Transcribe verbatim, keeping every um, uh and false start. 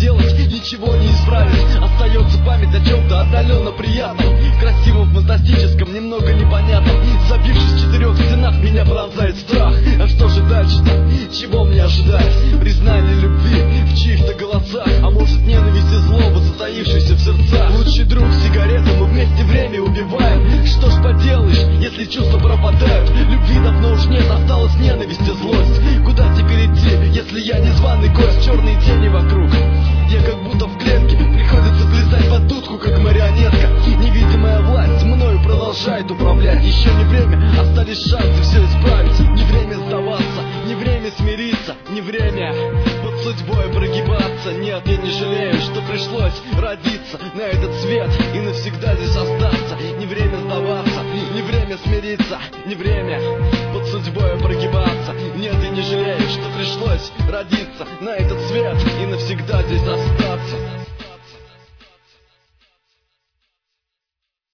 сделать, ничего не исправить. Остается память о чем-то отдаленно приятном, красивом, фантастическом, немного непонятном. Забившись в четырех стенах, меня пронзает страх. А что же дальше-то? Чего мне ожидать? Признание любви в чьих-то голосах, а может ненависть и злоба, затаившаяся в сердцах. Лучший друг сигарета, мы вместе время убиваем. Что ж поделаешь, если чувства пропадают? Любви давно уж нет, осталась ненависть и злость. Куда теперь идти, если я незваный гость? Черные тени вокруг, я как будто в клетке, приходится плясать под дудку, как марионетка. Невидимая власть мною продолжает управлять. Еще не время, остались шансы все исправить. Не время сдаваться, не время смириться, не время под судьбой прогибаться. Нет, я не жалею, что пришлось родиться на этот свет и навсегда здесь остаться. Не время сдаваться, не время смириться, не время под судьбой прогибаться. Нет, я не жалею, что пришлось родиться на этот свет и навсегда здесь остаться.